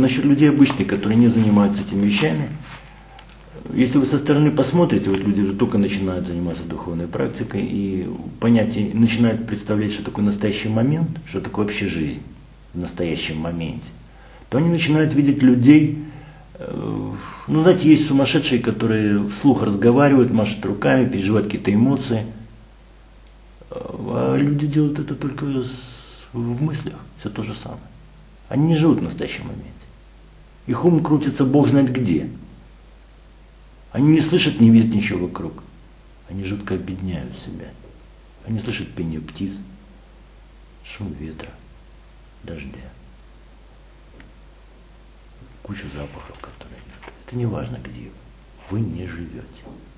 насчет людей обычных, которые не занимаются этими вещами, если вы со стороны посмотрите, вот люди уже только начинают заниматься духовной практикой и понятие, начинают представлять, что такое настоящий момент, что такое вообще жизнь в настоящем моменте, то они начинают видеть людей, ну, знаете, есть сумасшедшие, которые вслух разговаривают, машут руками, переживают какие-то эмоции, а люди делают это только в мыслях, все то же самое. Они не живут в настоящем моменте. Их ум крутится Бог знает где. Они не слышат, не видят ничего вокруг. Они жутко обедняют себя. Они слышат пение птиц, шум ветра, дождя, кучу запахов, которые... Это не важно где вы не живете.